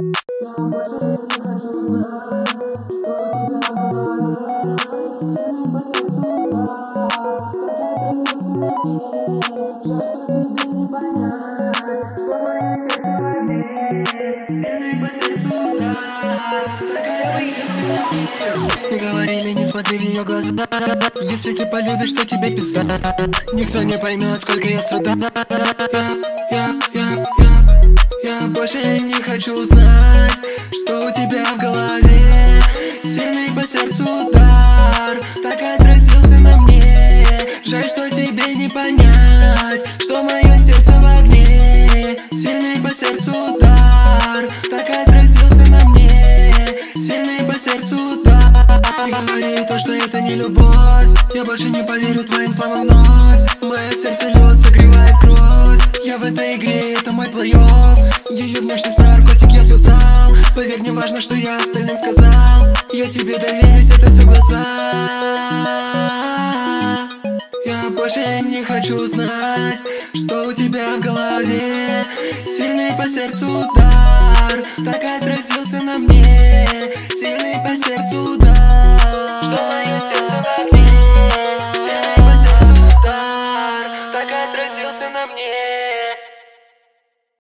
Я больше не хочу знать, что у тебя в голове. Сильный по сердцу удар, так отразился на мне. Жаль, что тебе не понять, что мое сердце в огне. Сильный по сердцу удар, так отразился на мне. Не говорили, не смотри в ее глаза. Если ты полюбишь, то тебе пизда. Никто не поймет, сколько я страдаю. Я больше не хочу знать, что у тебя в голове. Сильный по сердцу удар, так отразился на мне. Жаль, что тебе не понять, что мое сердце в огне. Сильный по сердцу удар, так отразился на мне. Сильный по сердцу удар. Не говори то, что это не любовь. Я больше не поверю твоим словам вновь. Мое сердце лед согревает кровь. Я в этой игре, это мой плей-офф. Ее внешность наркотик я связал. Поверь, не важно, что я остальным сказал. Я тебе доверюсь, это все глаза. Я больше не хочу знать, что у тебя в голове. Сильный по сердцу удар, так отразился на мне. Сильный по сердцу удар, что мое сердце